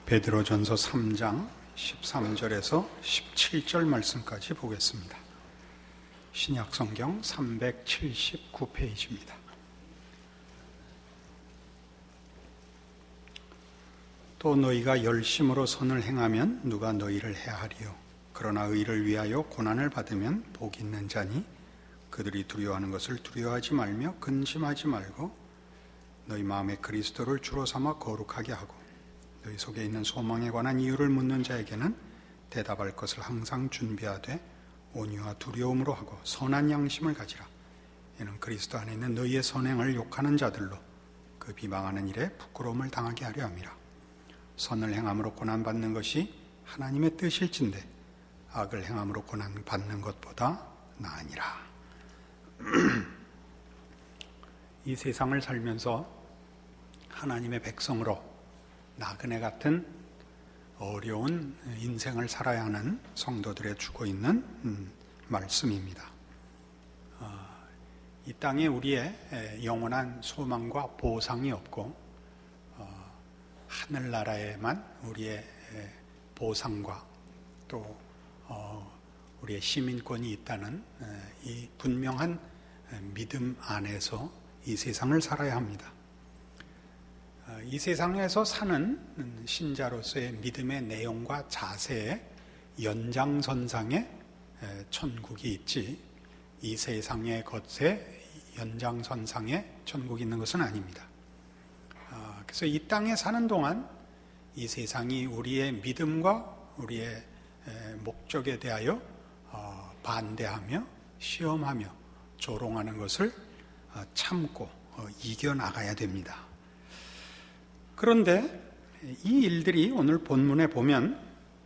베드로전서 3장 13절에서 17절 말씀까지 보겠습니다. 신약성경 379페이지입니다. 또 너희가 열심으로 선을 행하면 누가 너희를 해하리요. 그러나 의를 위하여 고난을 받으면 복이 있는 자니 그들이 두려워하는 것을 두려워하지 말며 근심하지 말고 너희 마음에 그리스도를 주로 삼아 거룩하게 하고 너희 속에 있는 소망에 관한 이유를 묻는 자에게는 대답할 것을 항상 준비하되 온유와 두려움으로 하고 선한 양심을 가지라. 이는 그리스도 안에 있는 너희의 선행을 욕하는 자들로 그 비방하는 일에 부끄러움을 당하게 하려 함이라. 선을 행함으로 고난받는 것이 하나님의 뜻일진데 악을 행함으로 고난받는 것보다 나으니라. 이 세상을 살면서 하나님의 백성으로 나그네 같은 어려운 인생을 살아야 하는 성도들에 주고 있는 말씀입니다. 이 땅에 우리의 영원한 소망과 보상이 없고 하늘나라에만 우리의 보상과 또 우리의 시민권이 있다는 이 분명한 믿음 안에서 이 세상을 살아야 합니다. 이 세상에서 사는 신자로서의 믿음의 내용과 자세의 연장선상에 천국이 있지, 이 세상의 것에 연장선상에 천국이 있는 것은 아닙니다. 그래서 이 땅에 사는 동안 이 세상이 우리의 믿음과 우리의 목적에 대하여 반대하며 시험하며 조롱하는 것을 참고 이겨나가야 됩니다. 그런데 이 일들이 오늘 본문에 보면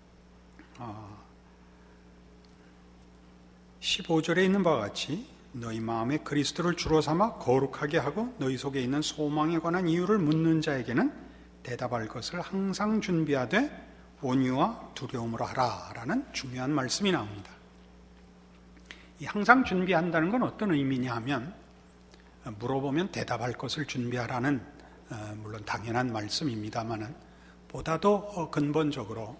15절에 있는 바와 같이 너희 마음에 그리스도를 주로 삼아 거룩하게 하고 너희 속에 있는 소망에 관한 이유를 묻는 자에게는 대답할 것을 항상 준비하되 온유와 두려움으로 하라 라는 중요한 말씀이 나옵니다. 이 항상 준비한다는 건 어떤 의미냐 하면 물어보면 대답할 것을 준비하라는 물론 당연한 말씀입니다만은 보다도 근본적으로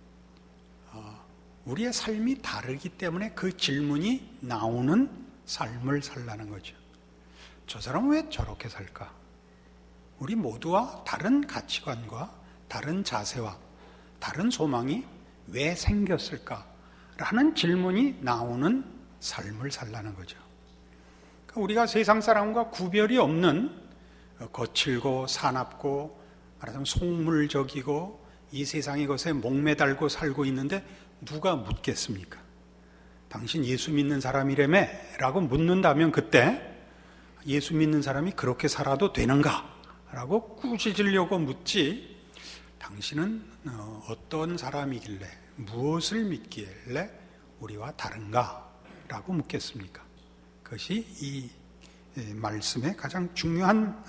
우리의 삶이 다르기 때문에 그 질문이 나오는 삶을 살라는 거죠. 저 사람은 왜 저렇게 살까? 우리 모두와 다른 가치관과 다른 자세와 다른 소망이 왜 생겼을까? 라는 질문이 나오는 삶을 살라는 거죠. 그러니까 우리가 세상 사람과 구별이 없는 거칠고 사납고 말하자면 속물적이고 이 세상의 것에 목매달고 살고 있는데 누가 묻겠습니까? 당신 예수 믿는 사람이라며? 라고 묻는다면 그때 예수 믿는 사람이 그렇게 살아도 되는가? 라고 꾸짖으려고 묻지, 당신은 어떤 사람이길래 무엇을 믿길래 우리와 다른가? 라고 묻겠습니까? 그것이 이 말씀의 가장 중요한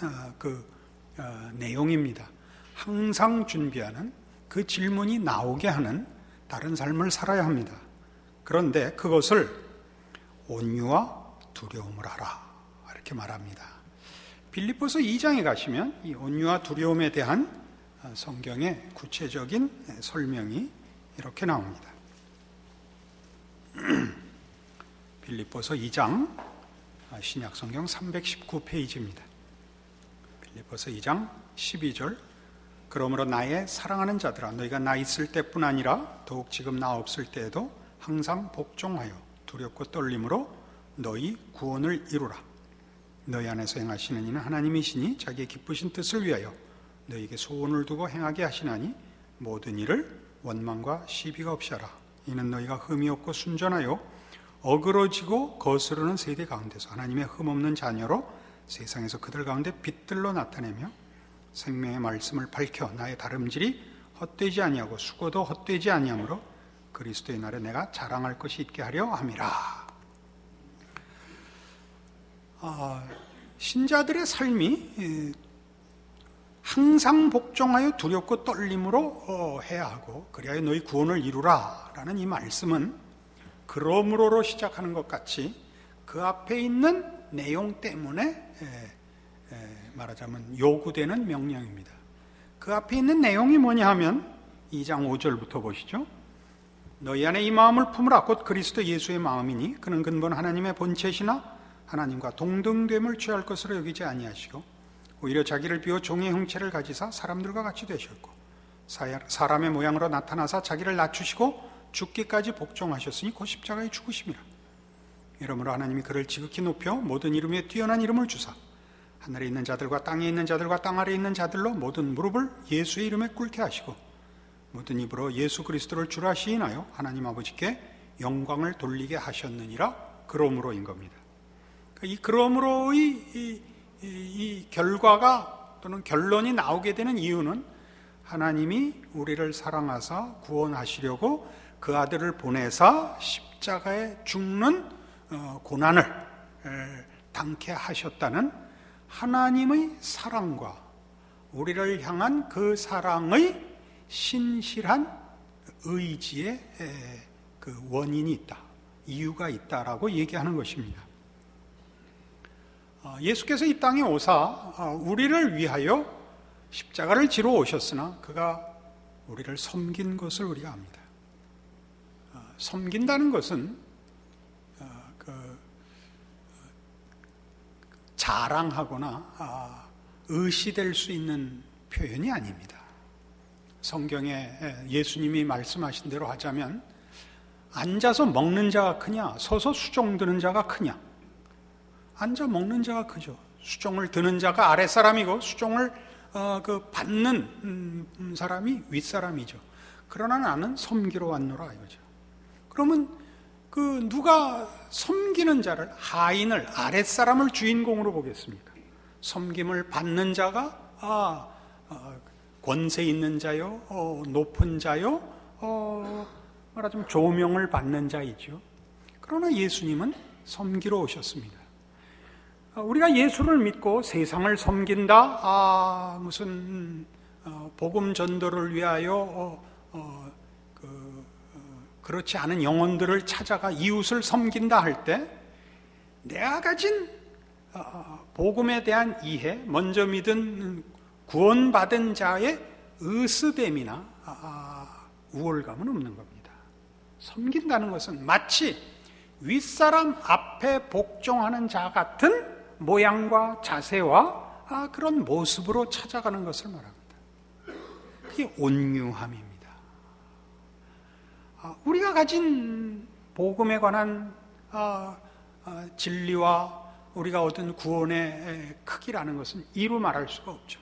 내용입니다. 항상 준비하는 그 질문이 나오게 하는 다른 삶을 살아야 합니다. 그런데 그것을 온유와 두려움을 하라 이렇게 말합니다. 빌립보서 2장에 가시면 이 온유와 두려움에 대한 성경의 구체적인 설명이 이렇게 나옵니다. 빌립보서 2장 신약성경 319페이지입니다. 빌립보서 2장 12절 그러므로 나의 사랑하는 자들아 너희가 나 있을 때뿐 아니라 더욱 지금 나 없을 때에도 항상 복종하여 두렵고 떨림으로 너희 구원을 이루라. 너희 안에서 행하시는 이는 하나님이시니 자기의 기쁘신 뜻을 위하여 너희에게 소원을 두고 행하게 하시나니 모든 일을 원망과 시비가 없이 하라. 이는 너희가 흠이 없고 순전하여 어그러지고 거스르는 세대 가운데서 하나님의 흠없는 자녀로 세상에서 그들 가운데 빛들로 나타내며 생명의 말씀을 밝혀 나의 다름질이 헛되지 아니하고 수고도 헛되지 아니하므로 그리스도의 날에 내가 자랑할 것이 있게 하려 함이라. 신자들의 삶이 항상 복종하여 두렵고 떨림으로 해야 하고 그리하여 너희 구원을 이루라 라는 이 말씀은 그러므로로 시작하는 것 같이 그 앞에 있는 내용 때문에 말하자면 요구되는 명령입니다. 그 앞에 있는 내용이 뭐냐 하면 2장 5절부터 보시죠. 너희 안에 이 마음을 품으라. 곧 그리스도 예수의 마음이니 그는 근본 하나님의 본체시나 하나님과 동등됨을 취할 것으로 여기지 아니하시고 오히려 자기를 비워 종의 형체를 가지사 사람들과 같이 되셨고 사람의 모양으로 나타나사 자기를 낮추시고 죽기까지 복종하셨으니 곧 십자가에 죽으심이라. 이러므로 하나님이 그를 지극히 높여 모든 이름 위에 뛰어난 이름을 주사 하늘에 있는 자들과 땅에 있는 자들과 땅 아래에 있는 자들로 모든 무릎을 예수의 이름에 꿇게 하시고 모든 입으로 예수 그리스도를 주라 시인하여 하나님 아버지께 영광을 돌리게 하셨느니라. 그러므로인 겁니다. 이 그러므로의 이 결과가 또는 결론이 나오게 되는 이유는 하나님이 우리를 사랑하사 구원하시려고 그 아들을 보내사 십자가에 죽는 고난을 당케 하셨다는 하나님의 사랑과 우리를 향한 그 사랑의 신실한 의지의 그 원인이 있다, 이유가 있다라고 얘기하는 것입니다. 예수께서 이 땅에 오사 우리를 위하여 십자가를 지러 오셨으나 그가 우리를 섬긴 것을 우리가 압니다. 섬긴다는 것은 자랑하거나 의시될 수 있는 표현이 아닙니다. 성경에 예수님이 말씀하신 대로 하자면 앉아서 먹는 자가 크냐 서서 수종 드는 자가 크냐. 앉아 먹는 자가 크죠. 수종을 드는 자가 아랫사람이고 수종을 받는 사람이 윗사람이죠. 그러나 나는 섬기러 왔노라 이거죠. 그러면 누가 섬기는 자를, 하인을, 아랫사람을 주인공으로 보겠습니까? 섬김을 받는 자가 권세 있는 자요, 높은 자요, 말하자면 조명을 받는 자이죠. 그러나 예수님은 섬기러 오셨습니다. 우리가 예수를 믿고 세상을 섬긴다, 무슨 복음 전도를 위하여 그렇지 않은 영혼들을 찾아가 이웃을 섬긴다 할 때 내가 가진 복음에 대한 이해, 먼저 믿은 구원받은 자의 의스됨이나 우월감은 없는 겁니다. 섬긴다는 것은 마치 윗사람 앞에 복종하는 자 같은 모양과 자세와 그런 모습으로 찾아가는 것을 말합니다. 그게 온유함입니다. 우리가 가진 복음에 관한 진리와 우리가 얻은 구원의 크기라는 것은 이루 말할 수가 없죠.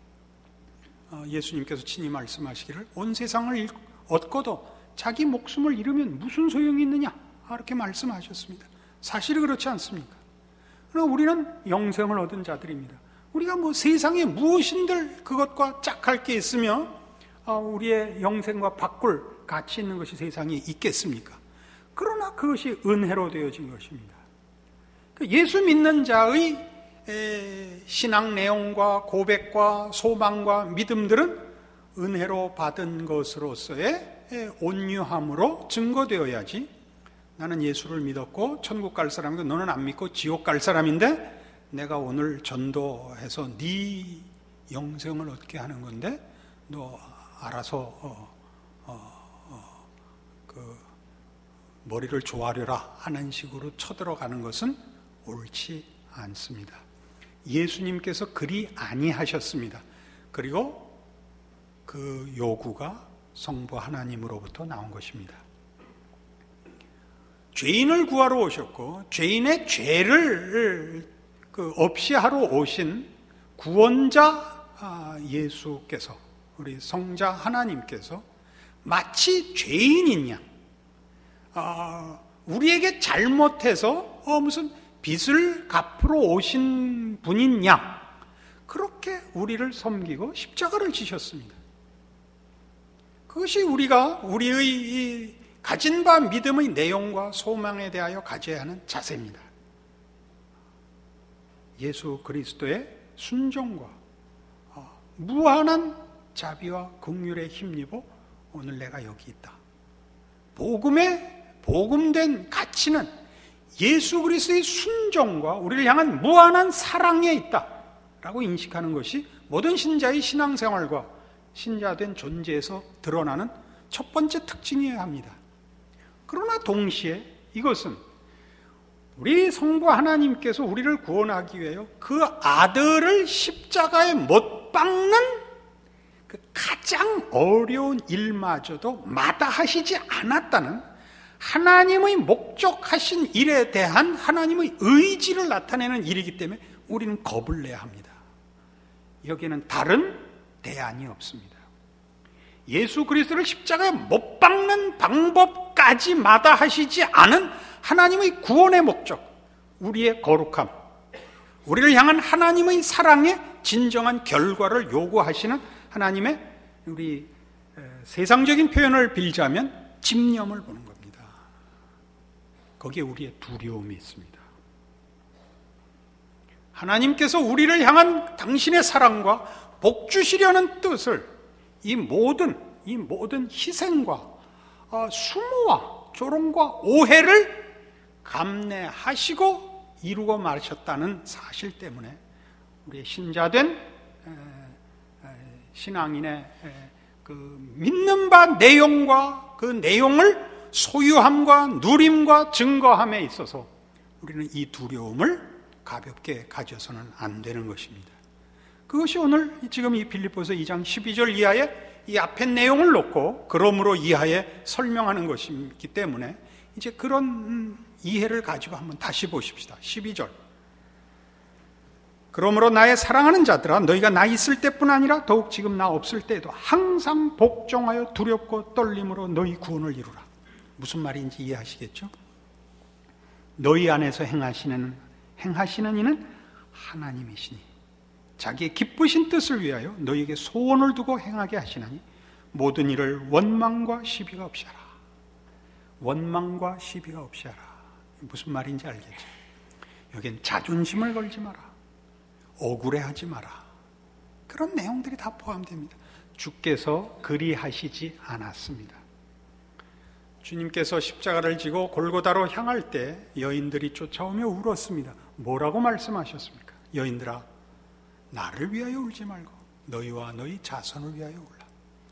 예수님께서 친히 말씀하시기를 온 세상을 얻고도 자기 목숨을 잃으면 무슨 소용이 있느냐 이렇게 말씀하셨습니다. 사실이 그렇지 않습니까? 그러나 우리는 영생을 얻은 자들입니다. 우리가 세상에 무엇인들 그것과 짝할 게 있으며 우리의 영생과 바꿀 가치 있는 것이 세상에 있겠습니까? 그러나 그것이 은혜로 되어진 것입니다. 예수 믿는 자의 신앙 내용과 고백과 소망과 믿음들은 은혜로 받은 것으로서의 온유함으로 증거되어야지, 나는 예수를 믿었고 천국 갈 사람이고 너는 안 믿고 지옥 갈 사람인데 내가 오늘 전도해서 네 영생을 얻게 하는 건데 너 알아서 머리를 조아려라 하는 식으로 쳐들어가는 것은 옳지 않습니다. 예수님께서 그리 아니하셨습니다. 그리고 그 요구가 성부 하나님으로부터 나온 것입니다. 죄인을 구하러 오셨고 죄인의 죄를 없이 하러 오신 구원자 예수께서, 우리 성자 하나님께서 마치 죄인인 양, 우리에게 잘못해서 무슨 빚을 갚으러 오신 분인 양, 그렇게 우리를 섬기고 십자가를 지셨습니다. 그것이 우리가 우리의 가진 바 믿음의 내용과 소망에 대하여 가져야 하는 자세입니다. 예수 그리스도의 순종과 무한한 자비와 긍휼에 힘입어 오늘 내가 여기 있다. 복음된 가치는 예수 그리스도의 순종과 우리를 향한 무한한 사랑에 있다라고 인식하는 것이 모든 신자의 신앙생활과 신자된 존재에서 드러나는 첫 번째 특징이어야 합니다. 그러나 동시에 이것은 우리 성부 하나님께서 우리를 구원하기 위하여 그 아들을 십자가에 못 박는 그 가장 어려운 일마저도 마다하시지 않았다는 하나님의 목적하신 일에 대한 하나님의 의지를 나타내는 일이기 때문에 우리는 겁을 내야 합니다. 여기에는 다른 대안이 없습니다. 예수 그리스도를 십자가에 못 박는 방법까지 마다하시지 않은 하나님의 구원의 목적, 우리의 거룩함, 우리를 향한 하나님의 사랑의 진정한 결과를 요구하시는 하나님의 우리 세상적인 표현을 빌자면 집념을 보는 겁니다. 거기에 우리의 두려움이 있습니다. 하나님께서 우리를 향한 당신의 사랑과 복 주시려는 뜻을 이 모든 희생과 수모와 조롱과 오해를 감내하시고 이루고 마셨다는 사실 때문에 우리의 신자된 신앙인의 그 믿는 바 내용과 그 내용을 소유함과 누림과 증거함에 있어서 우리는 이 두려움을 가볍게 가져서는 안 되는 것입니다. 그것이 오늘 지금 이 빌립보서 2장 12절 이하의 이 앞의 내용을 놓고 그러므로 이하에 설명하는 것이기 때문에 이제 그런 이해를 가지고 한번 다시 보십시다. 12절. 그러므로 나의 사랑하는 자들아 너희가 나 있을 때뿐 아니라 더욱 지금 나 없을 때에도 항상 복종하여 두렵고 떨림으로 너희 구원을 이루라. 무슨 말인지 이해하시겠죠? 너희 안에서 행하시는 이는 하나님이시니 자기의 기쁘신 뜻을 위하여 너희에게 소원을 두고 행하게 하시나니 모든 일을 원망과 시비가 없이 하라. 원망과 시비가 없이 하라. 무슨 말인지 알겠죠? 여긴 자존심을 걸지 마라. 억울해하지 마라. 그런 내용들이 다 포함됩니다. 주께서 그리하시지 않았습니다. 주님께서 십자가를 지고 골고다로 향할 때 여인들이 쫓아오며 울었습니다. 뭐라고 말씀하셨습니까? 여인들아, 나를 위하여 울지 말고 너희와 너희 자손을 위하여 울라.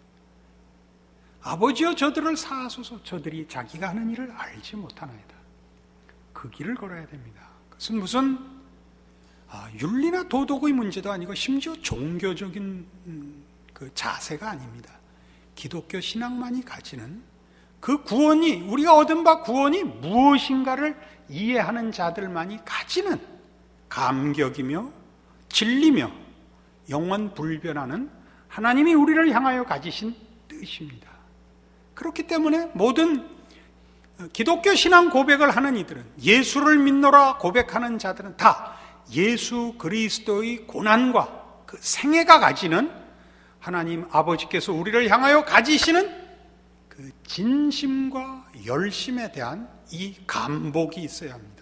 아버지여 저들을 사하소서. 저들이 자기가 하는 일을 알지 못하나이다. 그 길을 걸어야 됩니다. 그것은 무슨 윤리나 도덕의 문제도 아니고 심지어 종교적인 그 자세가 아닙니다. 기독교 신앙만이 가지는 그 구원이, 우리가 얻은 바 구원이 무엇인가를 이해하는 자들만이 가지는 감격이며 진리며 영원 불변하는 하나님이 우리를 향하여 가지신 뜻입니다. 그렇기 때문에 모든 기독교 신앙 고백을 하는 이들은, 예수를 믿노라 고백하는 자들은 다 예수 그리스도의 고난과 그 생애가 가지는 하나님 아버지께서 우리를 향하여 가지시는 그 진심과 열심에 대한 이 감복이 있어야 합니다.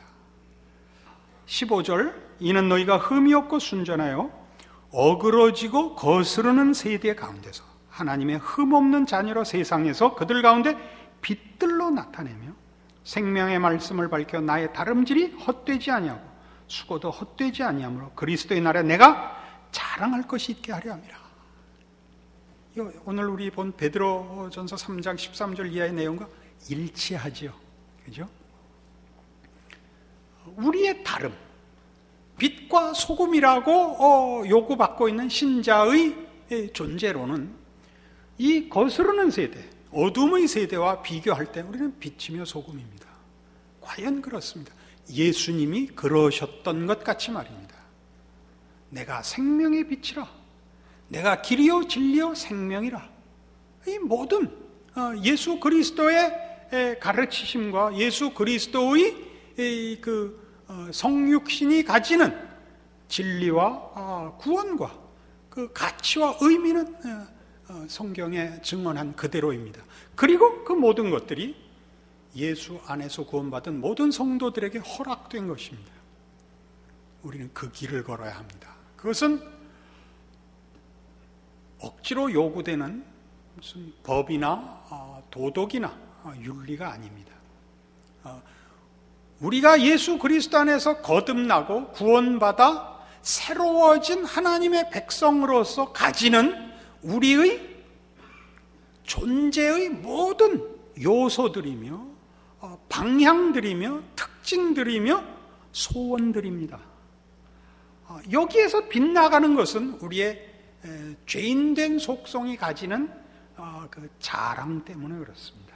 15절, 이는 너희가 흠이 없고 순전하여 어그러지고 거스르는 세대 가운데서 하나님의 흠 없는 자녀로 세상에서 그들 가운데 빛들로 나타내며 생명의 말씀을 밝혀 나의 다름질이 헛되지 아니하고 수고도 헛되지 아니하므로 그리스도의 날에 내가 자랑할 것이 있게 하려 함이라. 오늘 우리 본 베드로전서 3장 13절 이하의 내용과 일치하지요. 그죠? 우리의 다름, 빛과 소금이라고 요구받고 있는 신자의 존재로는 이 거스르는 세대, 어둠의 세대와 비교할 때 우리는 빛이며 소금입니다. 과연 그렇습니다. 예수님이 그러셨던 것 같이 말입니다. 내가 생명의 빛이라, 내가 길이요 진리요 생명이라. 이 모든 예수 그리스도의 가르치심과 예수 그리스도의 그 성육신이 가지는 진리와 구원과 그 가치와 의미는 성경에 증언한 그대로입니다. 그리고 그 모든 것들이 예수 안에서 구원받은 모든 성도들에게 허락된 것입니다. 우리는 그 길을 걸어야 합니다. 그것은 억지로 요구되는 무슨 법이나 도덕이나 윤리가 아닙니다. 우리가 예수 그리스도 안에서 거듭나고 구원받아 새로워진 하나님의 백성으로서 가지는 우리의 존재의 모든 요소들이며 방향들이며 특징들이며 소원들입니다. 여기에서 빗나가는 것은 우리의 죄인된 속성이 가지는 그 자랑 때문에 그렇습니다.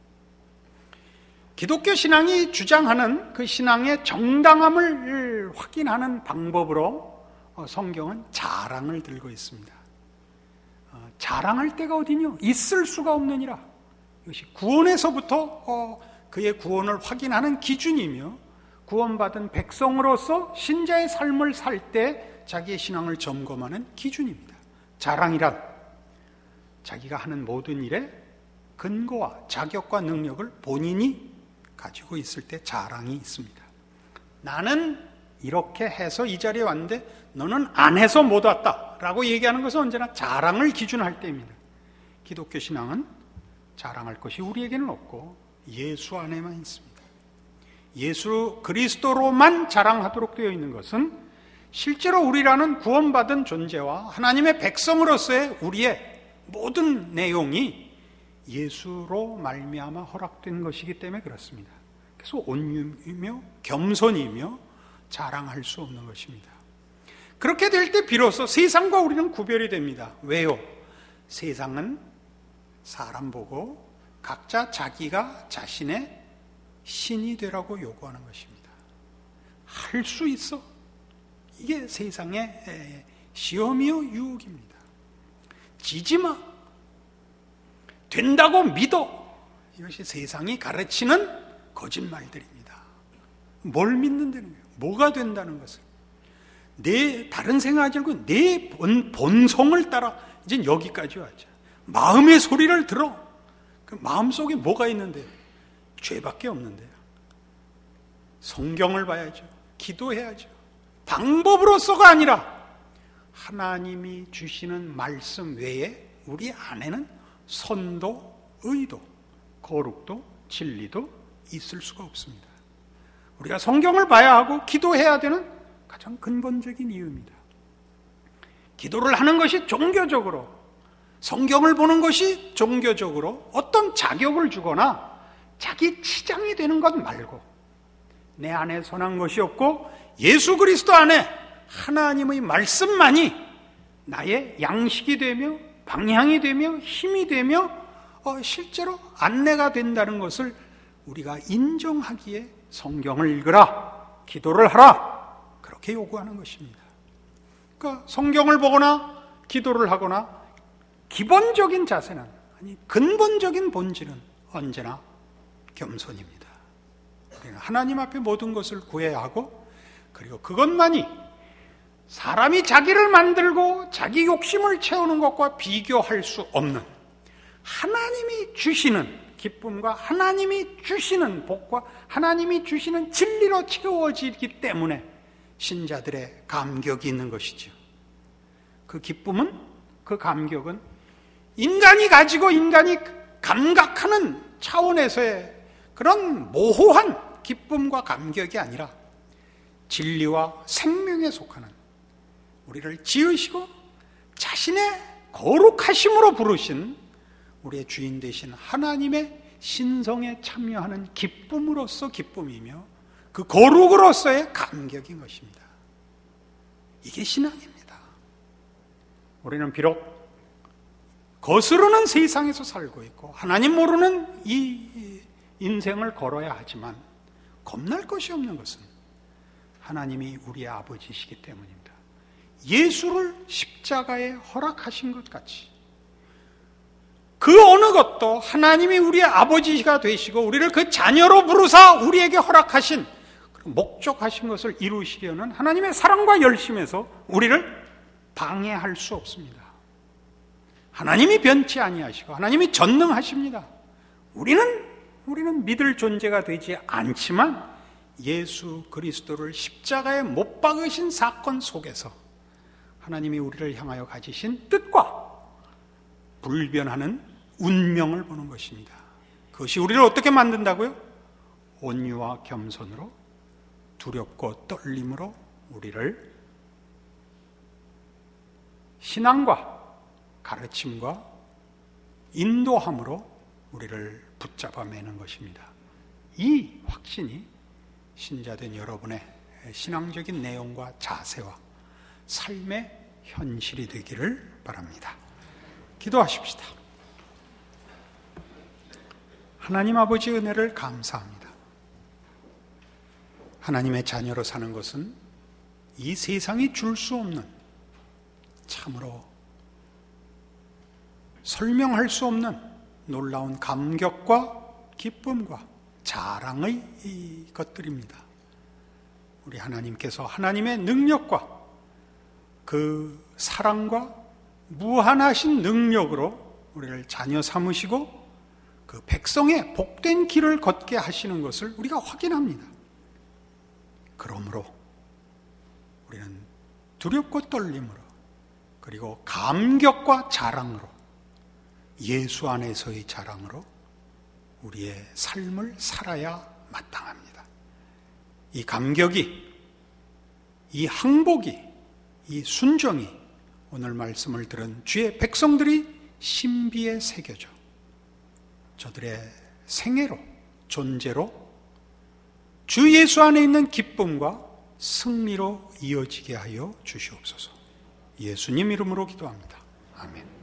기독교 신앙이 주장하는 그 신앙의 정당함을 확인하는 방법으로 성경은 자랑을 들고 있습니다. 자랑할 때가 어디뇨? 있을 수가 없느니라. 이것이 구원에서부터 그의 구원을 확인하는 기준이며 구원받은 백성으로서 신자의 삶을 살 때 자기의 신앙을 점검하는 기준입니다. 자랑이란 자기가 하는 모든 일에 근거와 자격과 능력을 본인이 가지고 있을 때 자랑이 있습니다. 나는 이렇게 해서 이 자리에 왔는데 너는 안 해서 못 왔다 라고 얘기하는 것은 언제나 자랑을 기준할 때입니다. 기독교 신앙은 자랑할 것이 우리에게는 없고 예수 안에만 있습니다. 예수 그리스도로만 자랑하도록 되어 있는 것은 실제로 우리라는 구원받은 존재와 하나님의 백성으로서의 우리의 모든 내용이 예수로 말미암아 허락된 것이기 때문에 그렇습니다. 그래서 온유이며 겸손이며 자랑할 수 없는 것입니다. 그렇게 될 때 비로소 세상과 우리는 구별이 됩니다. 왜요? 세상은 사람 보고 각자 자기가 자신의 신이 되라고 요구하는 것입니다. 할 수 있어. 이게 세상의 시험이요 유혹입니다. 지지 마. 된다고 믿어. 이것이 세상이 가르치는 거짓말들입니다. 뭘 믿는다는 거예요? 뭐가 된다는 것을. 내 다른 생각하지 말고 내 본성을 따라. 이제 여기까지 왔죠. 마음의 소리를 들어. 그 마음속에 뭐가 있는데요? 죄밖에 없는데요. 성경을 봐야죠. 기도해야죠. 방법으로서가 아니라 하나님이 주시는 말씀 외에 우리 안에는 선도, 의도, 거룩도, 진리도 있을 수가 없습니다. 우리가 성경을 봐야 하고 기도해야 되는 가장 근본적인 이유입니다. 기도를 하는 것이 종교적으로, 성경을 보는 것이 종교적으로 어떤 자격을 주거나 자기 치장이 되는 것 말고 내 안에 선한 것이 없고 예수 그리스도 안에 하나님의 말씀만이 나의 양식이 되며 방향이 되며 힘이 되며 실제로 안내가 된다는 것을 우리가 인정하기에 성경을 읽으라, 기도를 하라 그렇게 요구하는 것입니다. 그러니까 성경을 보거나 기도를 하거나 기본적인 자세는 아니 근본적인 본질은 언제나 겸손입니다. 우리는 하나님 앞에 모든 것을 구해야 하고 그리고 그것만이 사람이 자기를 만들고 자기 욕심을 채우는 것과 비교할 수 없는 하나님이 주시는 기쁨과 하나님이 주시는 복과 하나님이 주시는 진리로 채워지기 때문에 신자들의 감격이 있는 것이죠. 그 기쁨은, 그 감격은 인간이 가지고 인간이 감각하는 차원에서의 그런 모호한 기쁨과 감격이 아니라 진리와 생명에 속하는 우리를 지으시고 자신의 거룩하심으로 부르신 우리의 주인 되신 하나님의 신성에 참여하는 기쁨으로서 기쁨이며 그 거룩으로서의 감격인 것입니다. 이게 신앙입니다. 우리는 비록 거스르는 세상에서 살고 있고 하나님 모르는 이 인생을 걸어야 하지만 겁날 것이 없는 것은 하나님이 우리의 아버지시기 때문입니다. 예수를 십자가에 허락하신 것 같이 그 어느 것도 하나님이 우리의 아버지가 되시고 우리를 그 자녀로 부르사 우리에게 허락하신 목적하신 것을 이루시려는 하나님의 사랑과 열심에서 우리를 방해할 수 없습니다. 하나님이 변치 아니하시고 하나님이 전능하십니다. 우리는 믿을 존재가 되지 않지만 예수 그리스도를 십자가에 못 박으신 사건 속에서 하나님이 우리를 향하여 가지신 뜻과 불변하는 운명을 보는 것입니다. 그것이 우리를 어떻게 만든다고요? 온유와 겸손으로 두렵고 떨림으로 우리를 신앙과 가르침과 인도함으로 우리를 붙잡아 매는 것입니다. 이 확신이 신자된 여러분의 신앙적인 내용과 자세와 삶의 현실이 되기를 바랍니다. 기도하십시다. 하나님 아버지 은혜를 감사합니다. 하나님의 자녀로 사는 것은 이 세상이 줄 수 없는, 참으로 설명할 수 없는 놀라운 감격과 기쁨과 자랑의 것들입니다. 우리 하나님께서 하나님의 능력과 그 사랑과 무한하신 능력으로 우리를 자녀 삼으시고 그 백성의 복된 길을 걷게 하시는 것을 우리가 확인합니다. 그러므로 우리는 두렵고 떨림으로, 그리고 감격과 자랑으로, 예수 안에서의 자랑으로 우리의 삶을 살아야 마땅합니다. 이 감격이, 이 항복이, 이 순종이 오늘 말씀을 들은 주의 백성들이 신비에 새겨져 저들의 생애로, 존재로 주 예수 안에 있는 기쁨과 승리로 이어지게 하여 주시옵소서. 예수님 이름으로 기도합니다. 아멘.